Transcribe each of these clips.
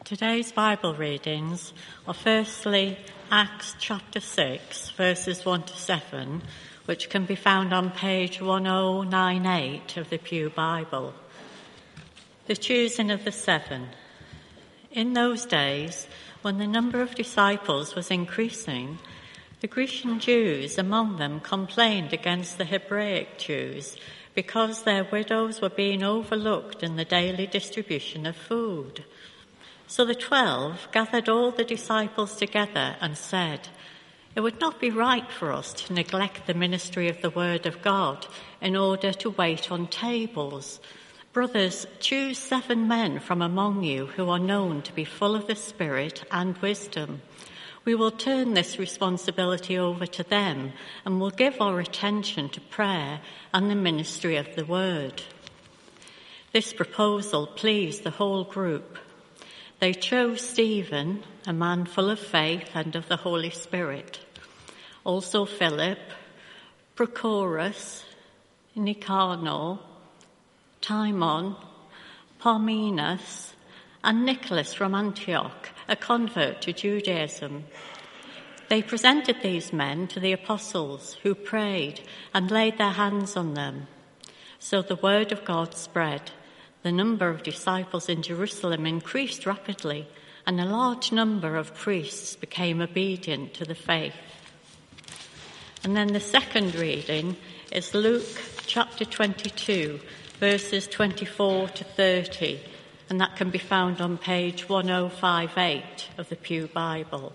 Today's Bible readings are firstly Acts chapter 6, verses 1 to 7, which can be found on page 1098 of the Pew Bible. The choosing of the 7. In those days, when the number of disciples was increasing, the Grecian Jews among them complained against the Hebraic Jews because their widows were being overlooked in the daily distribution of food. So the 12 gathered all the disciples together and said, "It would not be right for us to neglect the ministry of the word of God in order to wait on tables. Brothers, choose 7 men from among you who are known to be full of the Spirit and wisdom. We will turn this responsibility over to them and will give our attention to prayer and the ministry of the word." This proposal pleased the whole group. They chose Stephen, a man full of faith and of the Holy Spirit, also Philip, Prochorus, Nicanor, Timon, Parmenas, and Nicholas from Antioch, a convert to Judaism. They presented these men to the apostles, who prayed and laid their hands on them. So the word of God spread. The number of disciples in Jerusalem increased rapidly, and a large number of priests became obedient to the faith. And then the second reading is Luke chapter 22, verses 24 to 30, and that can be found on page 1058 of the Pew Bible.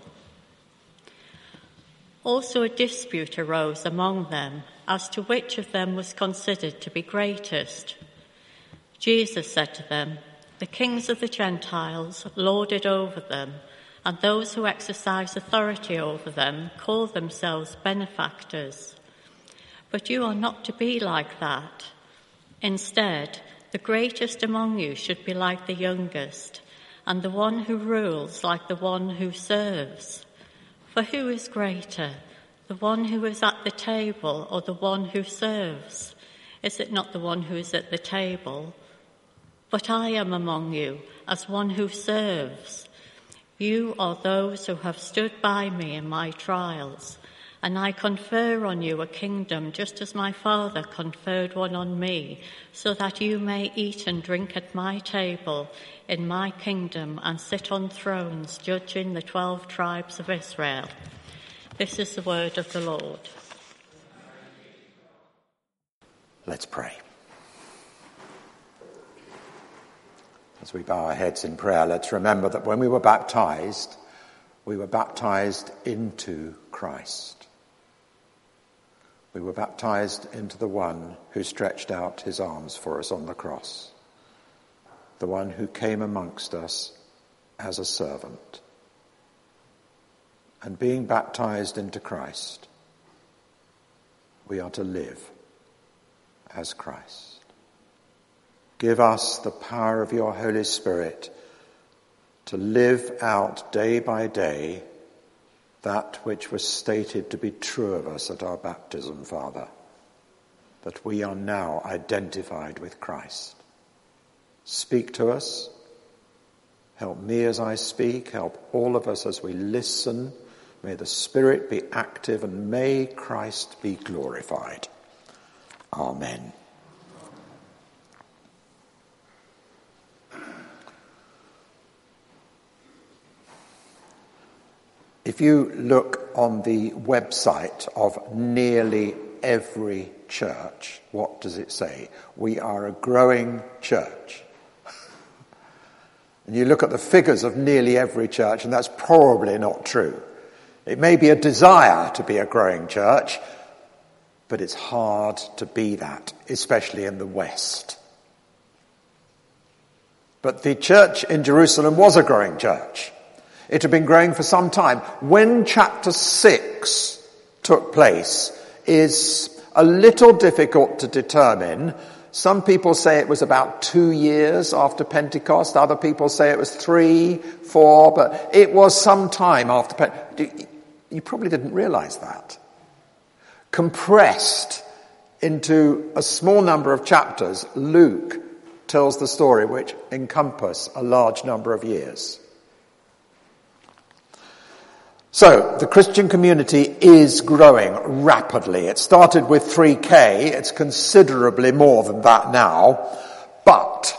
Also a dispute arose among them as to which of them was considered to be greatest. Jesus said to them, "The kings of the Gentiles lord it over them, and those who exercise authority over them call themselves benefactors. But you are not to be like that. Instead, the greatest among you should be like the youngest, and the one who rules like the one who serves. For who is greater, the one who is at the table or the one who serves? Is it not the one who is at the table? But I am among you as one who serves. You are those who have stood by me in my trials, and I confer on you a kingdom just as my Father conferred one on me, so that you may eat and drink at my table in my kingdom and sit on thrones judging the 12 tribes of Israel." This is the word of the Lord. Let's pray. As we bow our heads in prayer, let's remember that when we were baptized into Christ. We were baptized into the one who stretched out his arms for us on the cross, the one who came amongst us as a servant. And being baptized into Christ, we are to live as Christ. Give us the power of your Holy Spirit to live out day by day that which was stated to be true of us at our baptism, Father, that we are now identified with Christ. Speak to us. Help me as I speak. Help all of us as we listen. May the Spirit be active and may Christ be glorified. Amen. If you look on the website of nearly every church, what does it say? We are a growing church. And you look at the figures of nearly every church, and that's probably not true. It may be a desire to be a growing church, but it's hard to be that, especially in the West. But the church in Jerusalem was a growing church. It had been growing for some time. When chapter 6 took place is a little difficult to determine. Some people say it was about 2 years after Pentecost. Other people say it was 3, 4, but it was some time after Pentecost. You probably didn't realize that. Compressed into a small number of chapters, Luke tells the story which encompass a large number of years. So, the Christian community is growing rapidly. It started with 3K. It's considerably more than that now. But,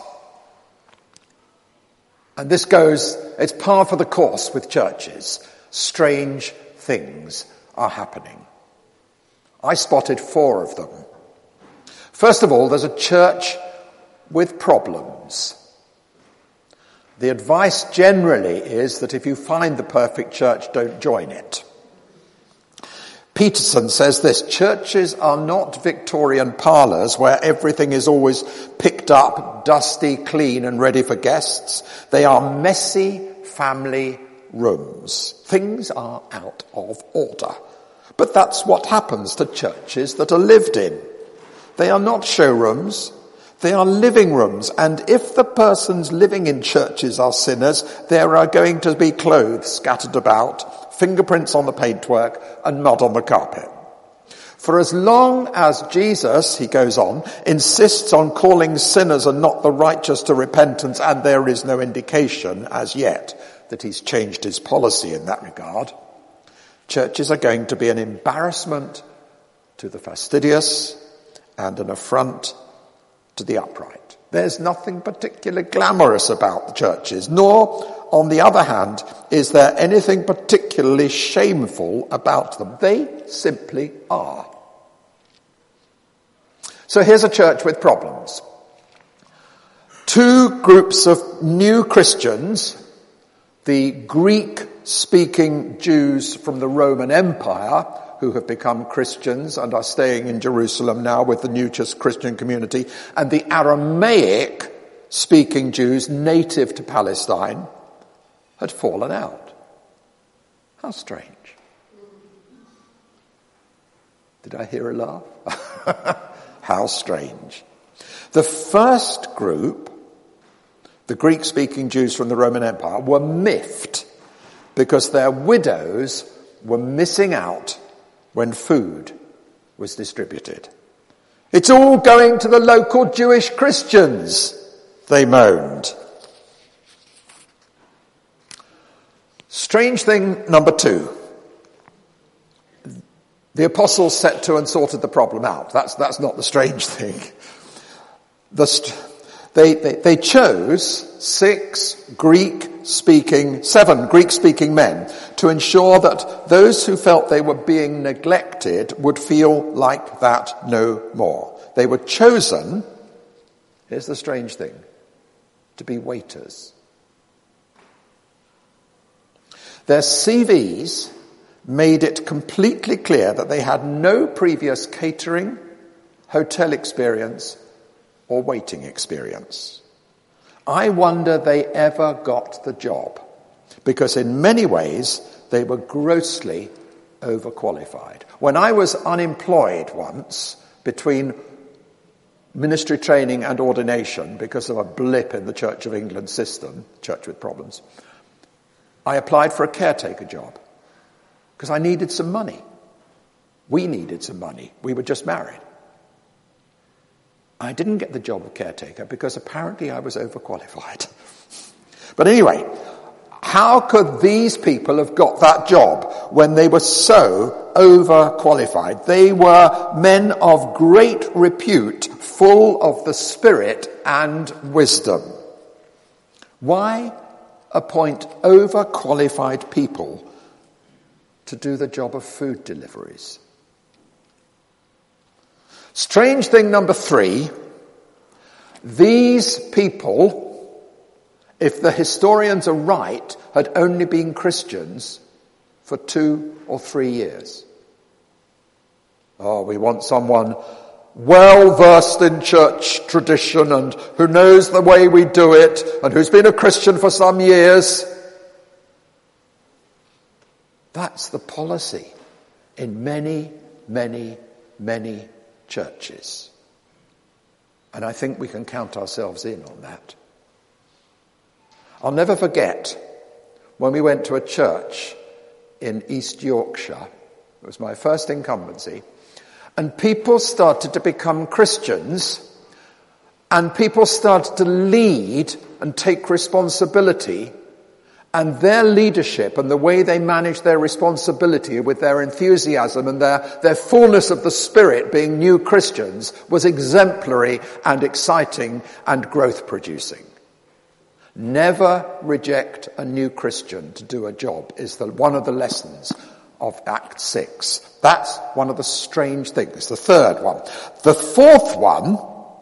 and this goes, it's par for the course with churches. Strange things are happening. I spotted 4 of them. First of all, there's a church with problems. The advice generally is that if you find the perfect church, don't join it. Peterson says this: churches are not Victorian parlours where everything is always picked up, dusty, clean and ready for guests. They are messy family rooms. Things are out of order. But that's what happens to churches that are lived in. They are not showrooms. They are living rooms, and if the persons living in churches are sinners, there are going to be clothes scattered about, fingerprints on the paintwork, and mud on the carpet. For as long as Jesus, he goes on, insists on calling sinners and not the righteous to repentance, and there is no indication as yet that he's changed his policy in that regard, churches are going to be an embarrassment to the fastidious and an affront to the upright. There's nothing particularly glamorous about the churches, nor, on the other hand, is there anything particularly shameful about them. They simply are. So here's a church with problems. 2 groups of new Christians, the Greek-speaking Jews from the Roman Empire, who have become Christians and are staying in Jerusalem now with the new Christian community, and the Aramaic-speaking Jews native to Palestine, had fallen out. How strange. Did I hear a laugh? How strange. The first group, the Greek-speaking Jews from the Roman Empire, were miffed because their widows were missing out when food was distributed. It's all going to the local Jewish Christians, they moaned. Strange thing number 2. The apostles set to and sorted the problem out. That's not the strange thing. They chose 7 Greek-speaking men to ensure that those who felt they were being neglected would feel like that no more. They were chosen, here's the strange thing, to be waiters. Their CVs made it completely clear that they had no previous catering, hotel experience, or waiting experience. I wonder they ever got the job, because in many ways they were grossly overqualified. When I was unemployed once between ministry training and ordination because of a blip in the Church of England system, church with problems, I applied for a caretaker job because I needed some money. We needed some money. We were just married. I didn't get the job of caretaker because apparently I was overqualified. But anyway, how could these people have got that job when they were so overqualified? They were men of great repute, full of the Spirit and wisdom. Why appoint overqualified people to do the job of food deliveries? Strange thing number 3, these people, if the historians are right, had only been Christians for 2 or 3 years. Oh, we want someone well versed in church tradition and who knows the way we do it and who's been a Christian for some years. That's the policy in many, many, many churches. And I think we can count ourselves in on that. I'll never forget when we went to a church in East Yorkshire. It was my first incumbency. And people started to become Christians, and people started to lead and take responsibility, and their leadership and the way they managed their responsibility with their enthusiasm and their fullness of the Spirit, being new Christians, was exemplary and exciting and growth-producing. Never reject a new Christian to do a job is one of the lessons of Act 6. That's one of the strange things. The third one. The fourth one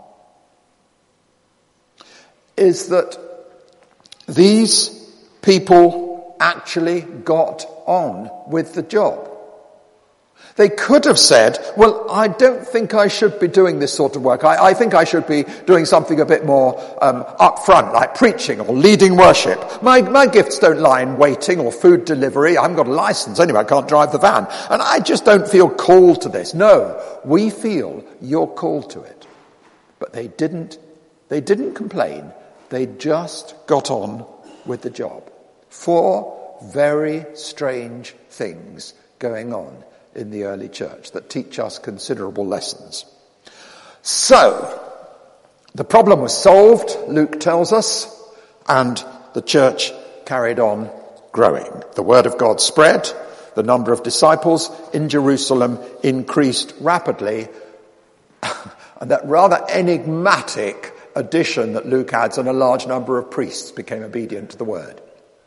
is that these people actually got on with the job. They could have said, well, I don't think I should be doing this sort of work. I think I should be doing something a bit more up front, like preaching or leading worship. My gifts don't lie in waiting or food delivery. I haven't got a license anyway. I can't drive the van. And I just don't feel called to this. No, we feel you're called to it. But they didn't complain. They just got on with the job. 4 very strange things going on in the early church that teach us considerable lessons. So, the problem was solved, Luke tells us, and the church carried on growing. The word of God spread, the number of disciples in Jerusalem increased rapidly, and that rather enigmatic addition that Luke adds, and a large number of priests became obedient to the word.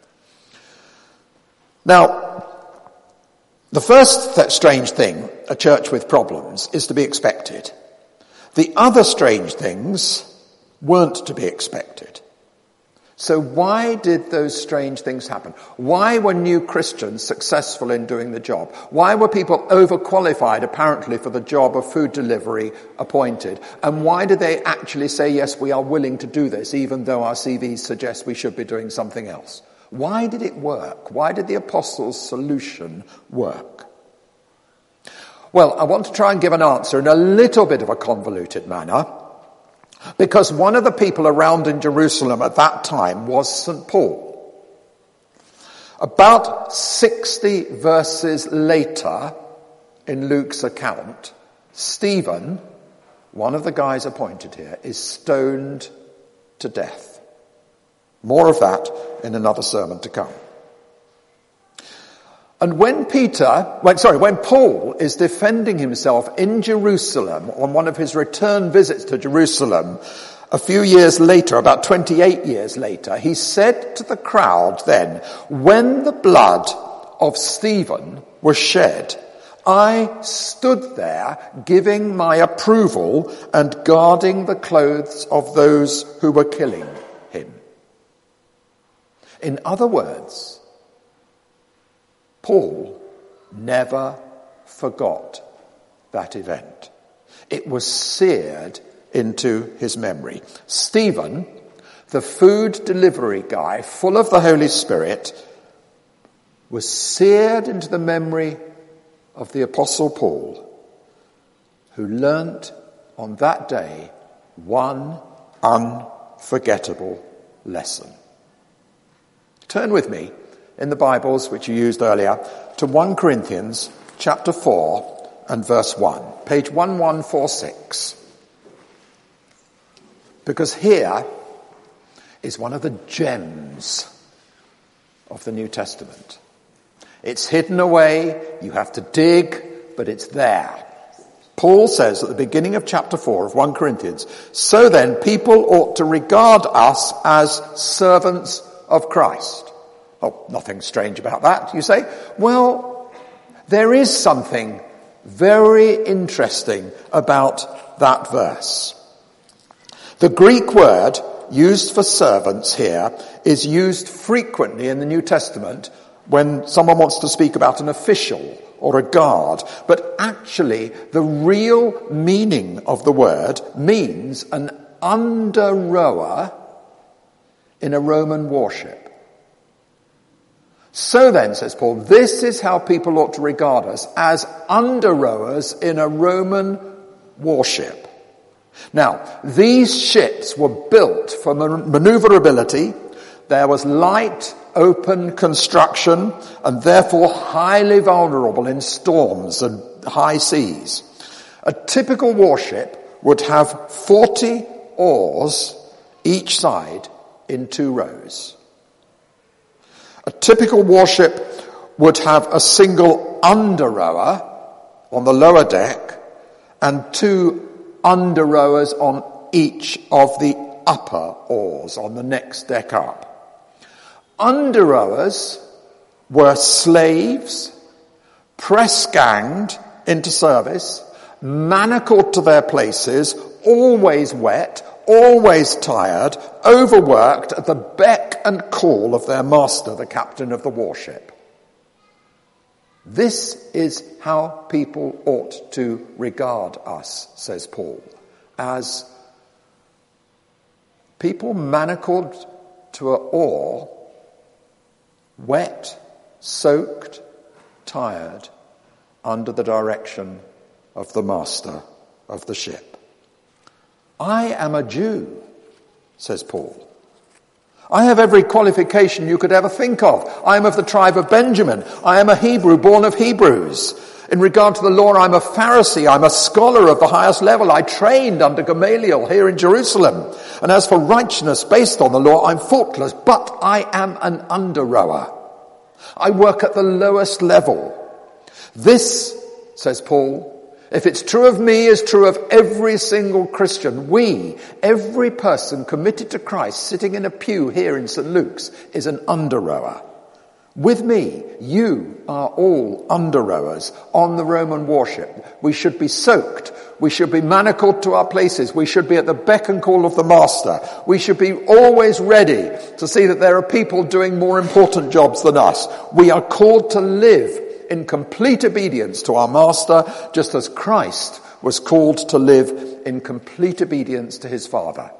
Now, the first strange thing, a church with problems, is to be expected. The other strange things weren't to be expected. So why did those strange things happen? Why were new Christians successful in doing the job? Why were people overqualified, apparently, for the job of food delivery appointed? And why did they actually say, yes, we are willing to do this, even though our CVs suggest we should be doing something else? Why did it work? Why did the apostles' solution work? Well, I want to try and give an answer in a little bit of a convoluted manner, because one of the people around in Jerusalem at that time was St. Paul. About 60 verses later in Luke's account, Stephen, one of the guys appointed here, is stoned to death. More of that in another sermon to come. And when Paul is defending himself in Jerusalem on one of his return visits to Jerusalem, a few years later, about 28 years later, he said to the crowd then, when the blood of Stephen was shed, I stood there giving my approval and guarding the clothes of those who were killing him. In other words, Paul never forgot that event. It was seared into his memory. Stephen, the food delivery guy, full of the Holy Spirit, was seared into the memory of the Apostle Paul, who learnt on that day one unforgettable lesson. Turn with me in the Bibles, which you used earlier, to 1 Corinthians chapter 4 and verse 1, page 1146. Because here is one of the gems of the New Testament. It's hidden away, you have to dig, but it's there. Paul says at the beginning of chapter 4 of 1 Corinthians, so then people ought to regard us as servants of Christ. Oh, nothing strange about that, you say? Well, there is something very interesting about that verse. The Greek word used for servants here is used frequently in the New Testament when someone wants to speak about an official or a guard. But actually, the real meaning of the word means an under-rower in a Roman warship. So then, says Paul, this is how people ought to regard us, as under-rowers in a Roman warship. Now, these ships were built for maneuverability. There was light, open construction, and therefore highly vulnerable in storms and high seas. A typical warship would have 40 oars each side in 2 rows. typical warship would have a single under rower on the lower deck and 2 under rowers on each of the upper oars on the next deck up. Under rowers were slaves, press-ganged into service, manacled to their places, always wet, always tired, overworked at the beck and call of their master, the captain of the warship. This is how people ought to regard us, says Paul, as people manacled to an oar, wet, soaked, tired, under the direction of the master of the ship. I am a Jew, says Paul. I have every qualification you could ever think of. I am of the tribe of Benjamin. I am a Hebrew, born of Hebrews. In regard to the law, I'm a Pharisee. I'm a scholar of the highest level. I trained under Gamaliel here in Jerusalem. And as for righteousness based on the law, I'm faultless. But I am an under rower. I work at the lowest level. This, says Paul, if it's true of me, is true of every single Christian. We, every person committed to Christ sitting in a pew here in St. Luke's, is an under rower. With me, you are all under rowers on the Roman warship. We should be soaked. We should be manacled to our places. We should be at the beck and call of the master. We should be always ready to see that there are people doing more important jobs than us. We are called to live in complete obedience to our master, just as Christ was called to live in complete obedience to his Father.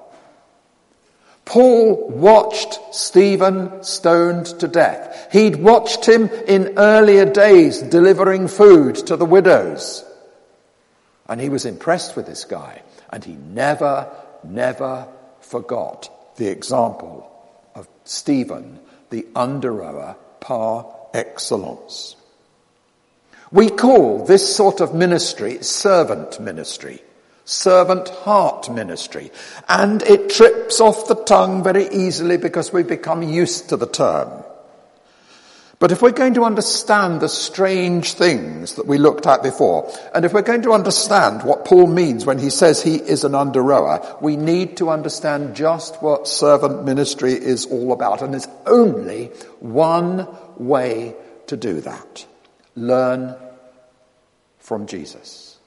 Paul watched Stephen stoned to death. He'd watched him in earlier days delivering food to the widows. And he was impressed with this guy. And he never forgot the example of Stephen, the under rower par excellence. We call this sort of ministry servant ministry, servant heart ministry. And it trips off the tongue very easily because we become used to the term. But if we're going to understand the strange things that we looked at before, and if we're going to understand what Paul means when he says he is an under rower, we need to understand just what servant ministry is all about. And there's only one way to do that. Learn from Jesus.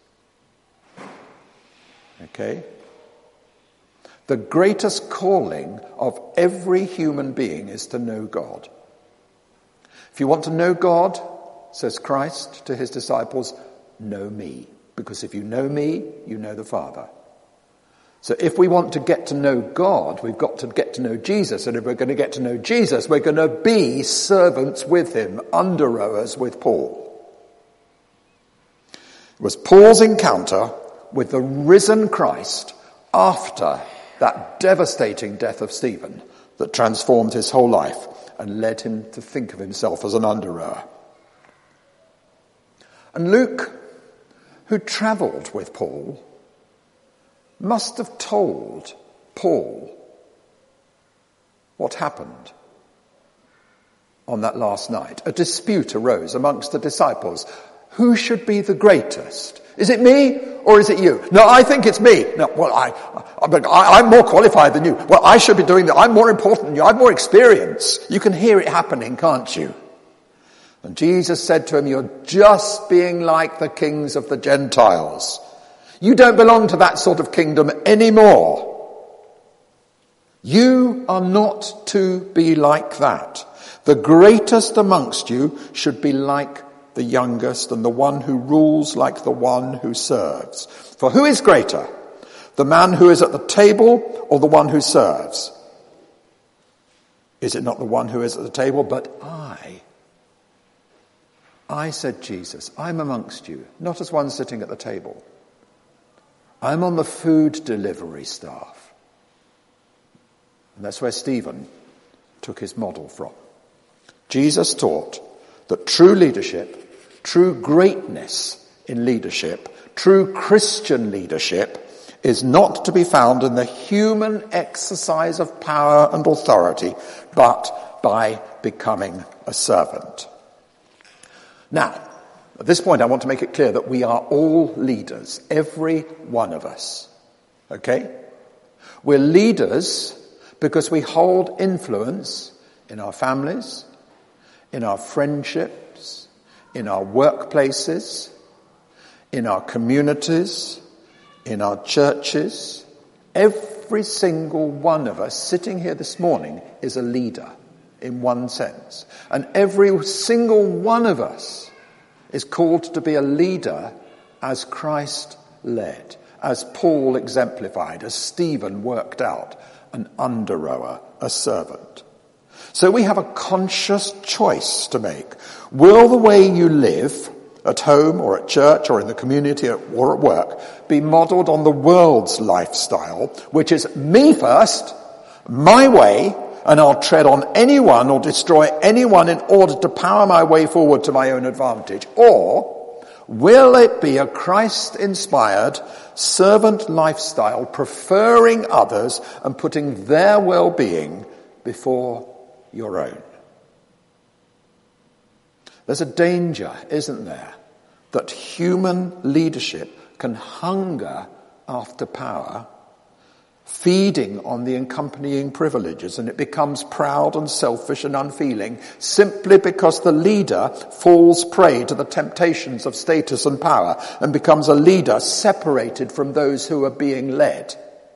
Okay? The greatest calling of every human being is to know God. If you want to know God, says Christ to his disciples, know me. Because if you know me, you know the Father. So if we want to get to know God, we've got to get to know Jesus. And if we're going to get to know Jesus, we're going to be servants with him, under rowers with Paul. It was Paul's encounter with the risen Christ after that devastating death of Stephen that transformed his whole life and led him to think of himself as an under rower. And Luke, who travelled with Paul, must have told Paul what happened on that last night. A dispute arose amongst the disciples. Who should be the greatest? Is it me or is it you? No, I think it's me. No, well, I'm more qualified than you. Well, I should be doing that. I'm more important than you. I have more experience. You can hear it happening, can't you? And Jesus said to him, you're just being like the kings of the Gentiles. You don't belong to that sort of kingdom anymore. You are not to be like that. The greatest amongst you should be like the youngest, and the one who rules like the one who serves. For who is greater, the man who is at the table or the one who serves? Is it not the one who is at the table? But I, said Jesus, I'm amongst you, not as one sitting at the table. I'm on the food delivery staff. And that's where Stephen took his model from. Jesus taught that true leadership, true greatness in leadership, true Christian leadership is not to be found in the human exercise of power and authority, but by becoming a servant. Now, at this point I want to make it clear that we are all leaders, every one of us. Okay? We're leaders because we hold influence in our families, in our friendships, in our workplaces, in our communities, in our churches. Every single one of us sitting here this morning is a leader in one sense. And every single one of us is called to be a leader as Christ led, as Paul exemplified, as Stephen worked out, an under-rower, a servant. So we have a conscious choice to make. Will the way you live at home or at church or in the community or at work be modelled on the world's lifestyle, which is me first, my way, and I'll tread on anyone or destroy anyone in order to power my way forward to my own advantage? Or will it be a Christ-inspired servant lifestyle, preferring others and putting their well-being before your own? There's a danger, isn't there, that human leadership can hunger after power, feeding on the accompanying privileges, and it becomes proud and selfish and unfeeling simply because the leader falls prey to the temptations of status and power and becomes a leader separated from those who are being led.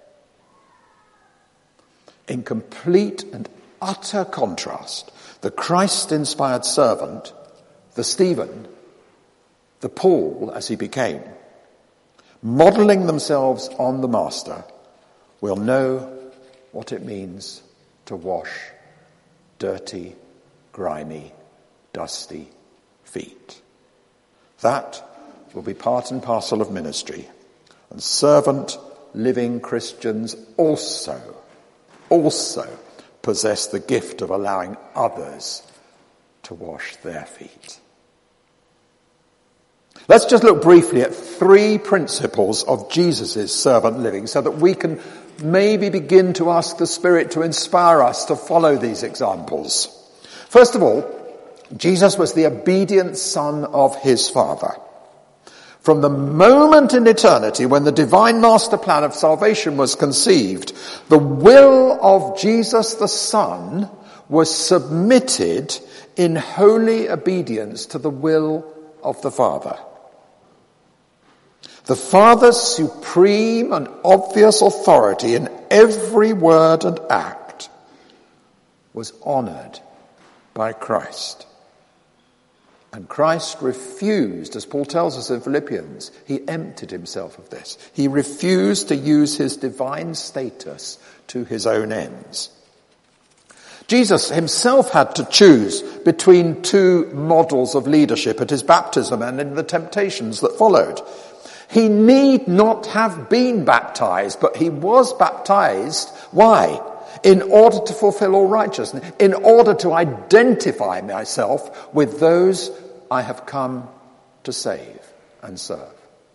In complete and utter contrast, the Christ-inspired servant, the Stephen, the Paul as he became, modelling themselves on the Master, will know what it means to wash dirty, grimy, dusty feet. That will be part and parcel of ministry. And servant living Christians also possess the gift of allowing others to wash their feet. Let's just look briefly at 3 principles of Jesus' servant living so that we can maybe begin to ask the Spirit to inspire us to follow these examples. First of all, Jesus was the obedient Son of his Father. From the moment in eternity when the divine master plan of salvation was conceived, the will of Jesus the Son was submitted in holy obedience to the will of the Father. The Father's supreme and obvious authority in every word and act was honoured by Christ. And Christ refused, as Paul tells us in Philippians, he emptied himself of this. He refused to use his divine status to his own ends. Jesus himself had to choose between 2 models of leadership at his baptism and in the temptations that followed. He need not have been baptized, but he was baptized. Why? In order to fulfill all righteousness, in order to identify myself with those I have come to save and serve.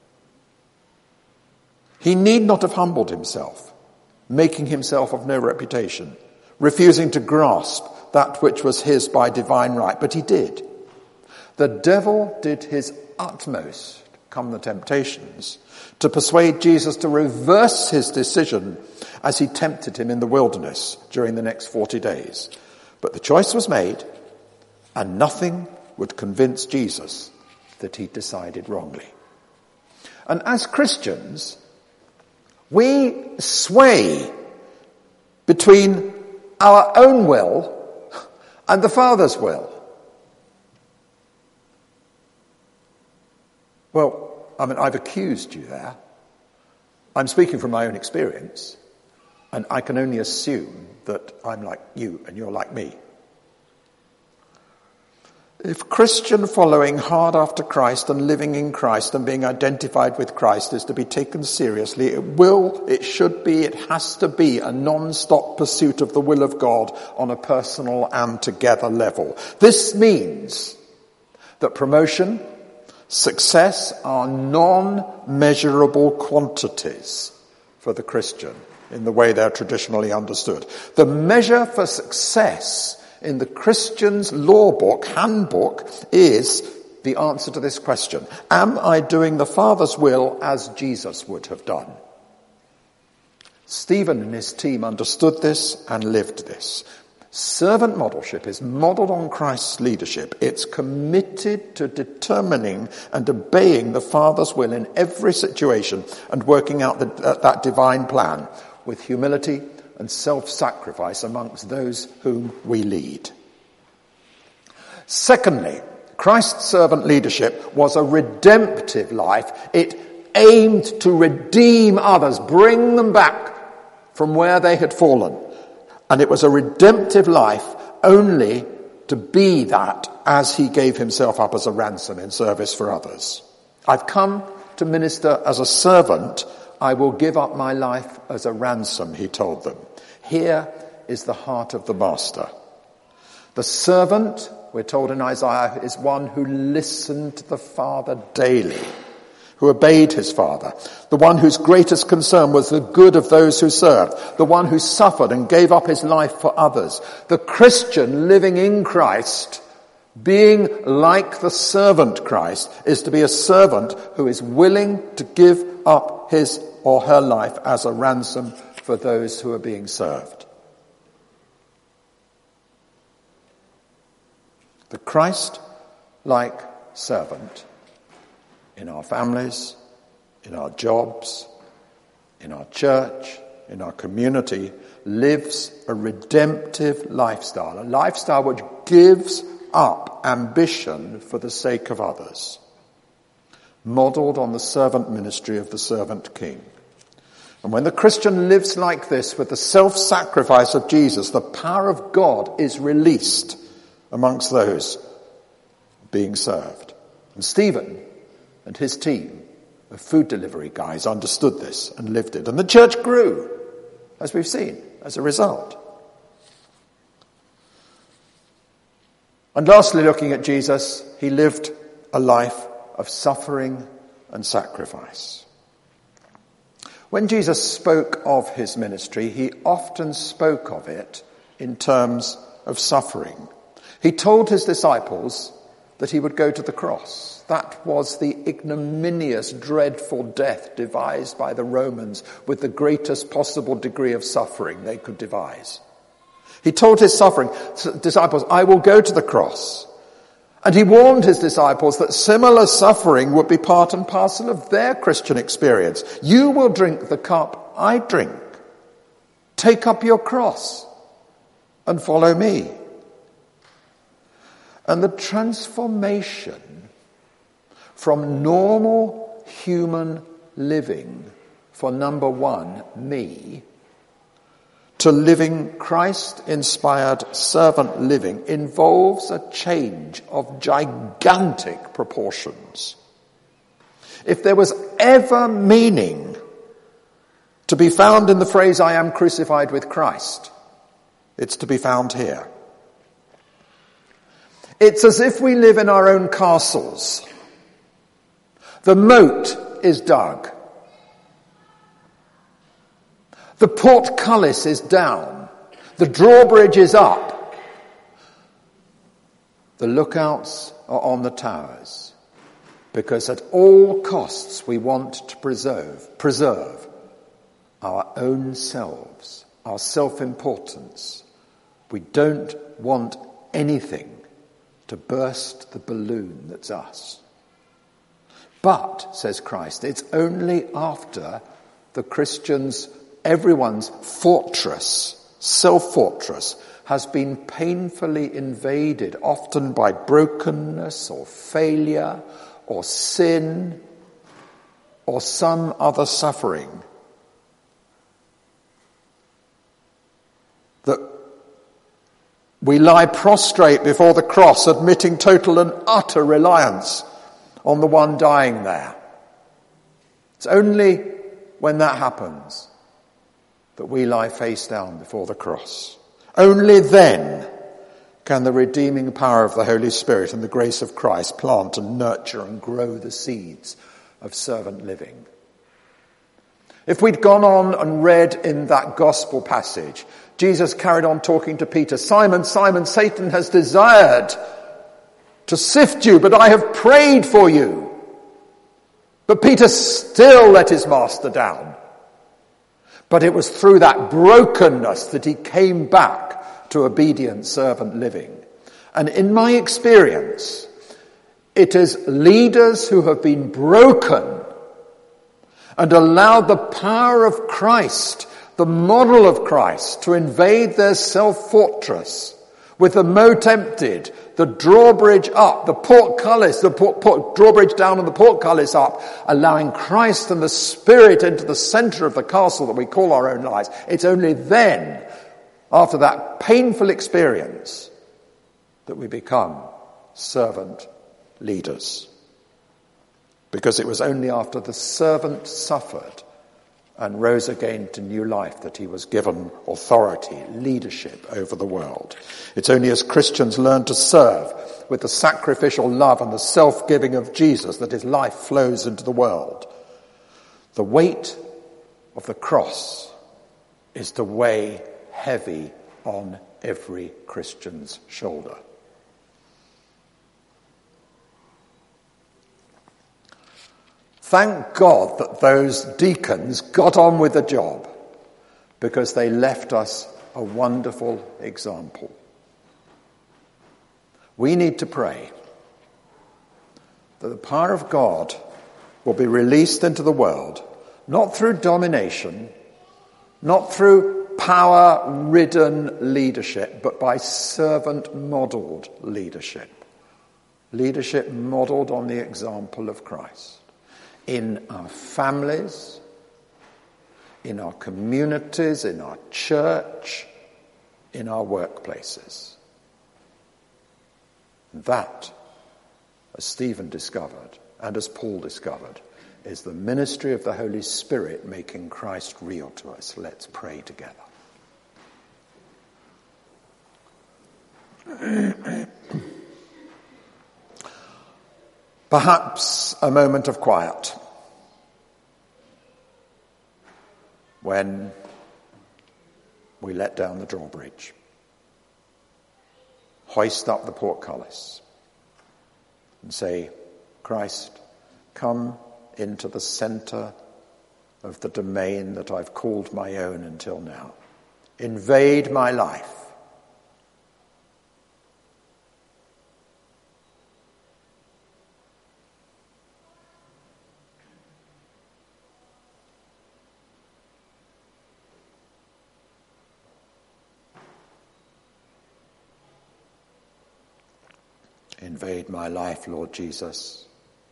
He need not have humbled himself, making himself of no reputation, refusing to grasp that which was his by divine right, but he did. The devil did his utmost, come the temptations, to persuade Jesus to reverse his decision as he tempted him in the wilderness during the next 40 days. But the choice was made, and nothing would convince Jesus that he decided wrongly. And as Christians, we sway between our own will and the Father's will. Well, I've accused you there. I'm speaking from my own experience, and I can only assume that I'm like you and you're like me. If Christian following hard after Christ and living in Christ and being identified with Christ is to be taken seriously, it has to be a non-stop pursuit of the will of God on a personal and together level. This means that promotion, success are non-measurable quantities for the Christian in the way they're traditionally understood. The measure for success in the Christian's law book, handbook, is the answer to this question. Am I doing the Father's will as Jesus would have done? Stephen and his team understood this and lived this. Servant modelship is modelled on Christ's leadership. It's committed to determining and obeying the Father's will in every situation and working out that divine plan with humility and self-sacrifice amongst those whom we lead. Secondly, Christ's servant leadership was a redemptive life. It aimed to redeem others, bring them back from where they had fallen. And it was a redemptive life only to be that as he gave himself up as a ransom in service for others. I've come to minister as a servant. I will give up my life as a ransom, he told them. Here is the heart of the master. The servant, we're told in Isaiah, is one who listened to the Father daily, who obeyed his Father, the one whose greatest concern was the good of those who served, the one who suffered and gave up his life for others. The Christian living in Christ, being like the servant Christ, is to be a servant who is willing to give up his or her life as a ransom for those who are being served. The Christ-like servant in our families, in our jobs, in our church, in our community, lives a redemptive lifestyle, a lifestyle which gives up ambition for the sake of others, modelled on the servant ministry of the servant king. And when the Christian lives like this, with the self-sacrifice of Jesus, the power of God is released amongst those being served. And Stephen and his team of food delivery guys understood this and lived it. And the church grew, as we've seen, as a result. And lastly, looking at Jesus, he lived a life of suffering and sacrifice. When Jesus spoke of his ministry, he often spoke of it in terms of suffering. He told his disciples that he would go to the cross. That was the ignominious, dreadful death devised by the Romans with the greatest possible degree of suffering they could devise. He told his disciples, I will go to the cross. And he warned his disciples that similar suffering would be part and parcel of their Christian experience. You will drink the cup I drink. Take up your cross and follow me. And the transformation from normal human living for number one, me, to living Christ-inspired servant living involves a change of gigantic proportions. If there was ever meaning to be found in the phrase, I am crucified with Christ, it's to be found here. It's as if we live in our own castles. The moat is dug. The portcullis is down. The drawbridge is up. The lookouts are on the towers. Because at all costs we want to preserve our own selves, our self-importance. We don't want anything to burst the balloon that's us. But, says Christ, it's only after the Christians, everyone's fortress, self-fortress, has been painfully invaded, often by brokenness or failure or sin or some other suffering, that we lie prostrate before the cross, admitting total and utter reliance on the one dying there. It's only when that happens that we lie face down before the cross. Only then can the redeeming power of the Holy Spirit and the grace of Christ plant and nurture and grow the seeds of servant living. If we'd gone on and read in that gospel passage Jesus carried on talking to Peter. Simon, Simon, Satan has desired to sift you, but I have prayed for you. But Peter still let his master down. But it was through that brokenness that he came back to obedient servant living. And in my experience, it is leaders who have been broken and allowed the power of Christ, the model of Christ, to invade their self-fortress with the moat emptied, the drawbridge up, the portcullis, the drawbridge down and the portcullis up, allowing Christ and the Spirit into the center of the castle that we call our own lives. It's only then, after that painful experience, that we become servant leaders. Because it was only after the servant suffered and rose again to new life that he was given authority, leadership over the world. It's only as Christians learn to serve with the sacrificial love and the self-giving of Jesus that his life flows into the world. The weight of the cross is to weigh heavy on every Christian's shoulder. Thank God that those deacons got on with the job, because they left us a wonderful example. We need to pray that the power of God will be released into the world, not through domination, not through power-ridden leadership, but by servant-modelled leadership. Leadership modelled on the example of Christ. In our families, in our communities, in our church, in our workplaces. That, as Stephen discovered, and as Paul discovered, is the ministry of the Holy Spirit making Christ real to us. Let's pray together. Perhaps a moment of quiet when we let down the drawbridge, hoist up the portcullis, and say, Christ, come into the center of the domain that I've called my own until now. Invade my life. Invade my life, Lord Jesus.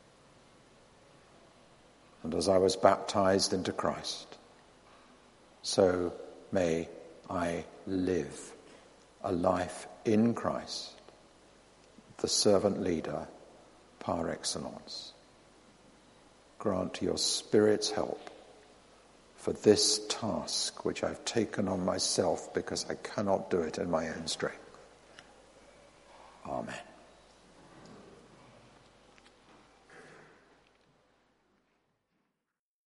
And as I was baptized into Christ, so may I live a life in Christ, the servant leader par excellence. Grant your Spirit's help for this task which I've taken on myself because I cannot do it in my own strength. Amen.